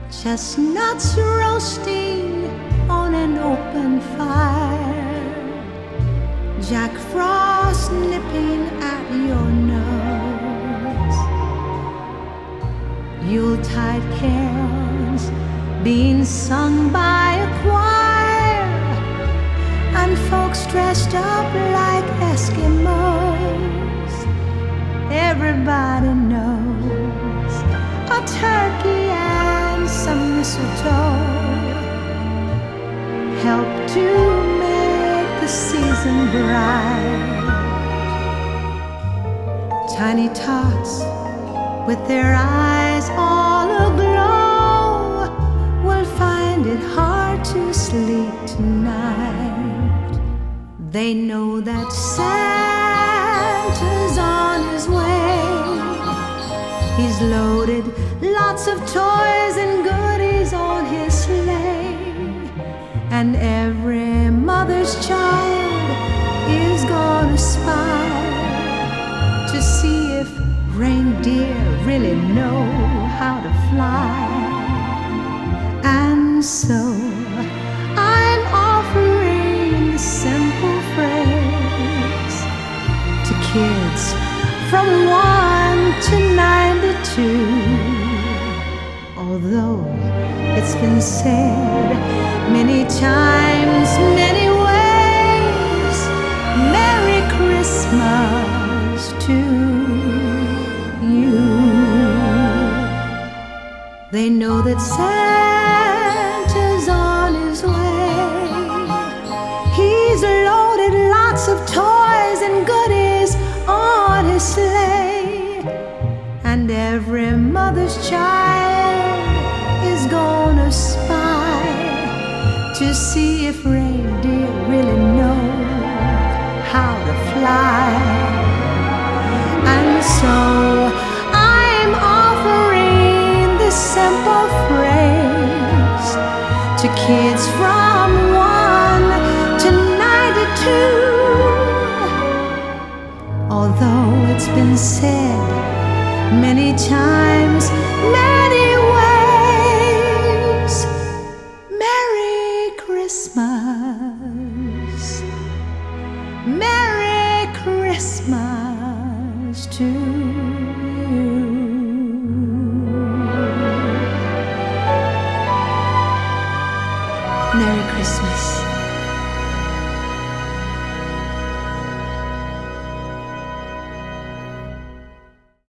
chestnuts roasting on an open fire, Jack Frost nipping at your nose, Yuletide carols being sung by a choir, and folks dressed up like Eskimos. Everybody knows a turkey and some mistletoe help to make the season bright. Tiny tots with their eyes all aglow will find it hard to sleep tonight. They know that Santa's on his way. He's loaded lots of toys and goodies on his sleigh, and every mother's child is gonna spy to see if reindeer really know how to fly. And so I'm offering a simple phrase to kids from 1 to 92. Although it's been said many times, many ways, Merry Christmas to you. They know that Santa's on his way. He's loaded lots of toys and goodies on his sleigh, and every mother's child is gonna spy to see if reindeer really know how to fly. And so I'm offering this simple phrase to kids from 1 to 92. Although it's been said many times, many ways, Merry Christmas, Merry Christmas to you. Merry Christmas.